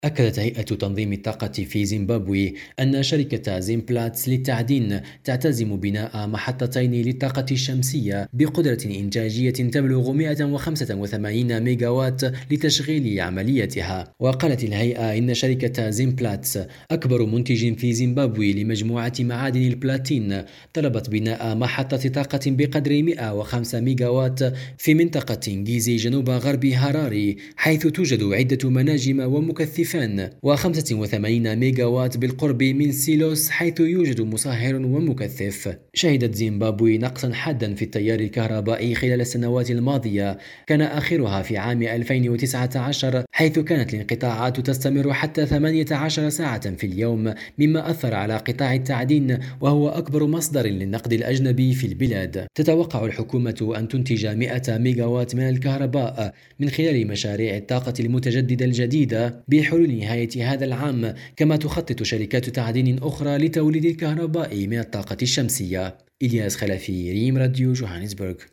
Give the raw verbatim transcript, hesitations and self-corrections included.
أكدت هيئة تنظيم الطاقة في زيمبابوي أن شركة زيمبلاتس للتعدين تعتزم بناء محطتين للطاقة الشمسية بقدرة إنتاجية تبلغ مئة وخمسة وثمانين ميجاوات لتشغيل عمليتها. وقالت الهيئة إن شركة زيمبلاتس أكبر منتج في زيمبابوي لمجموعة معادن البلاتين طلبت بناء محطة طاقة بقدر مئة وخمسة ميجاوات في منطقة جيزي جنوب غرب هاراري، حيث توجد عدة مناجم ومكثفات وخمسة وثمانين ميجاوات بالقرب من سيلوس، حيث يوجد مصهر ومكثف. شهدت زيمبابوي نقصا حادا في التيار الكهربائي خلال السنوات الماضية، كان آخرها في عام ألفين وتسعة عشر، حيث كانت الانقطاعات تستمر حتى ثمانية عشر ساعة في اليوم، مما أثر على قطاع التعدين وهو أكبر مصدر للنقد الأجنبي في البلاد. تتوقع الحكومة أن تنتج مئة ميجاوات من الكهرباء من خلال مشاريع الطاقة المتجددة الجديدة بحلول نهاية هذا العام، كما تخطط شركات تعدين أخرى لتوليد الكهرباء من الطاقة الشمسية. إلياس خلفي، ريم راديو، جوهانسبرغ.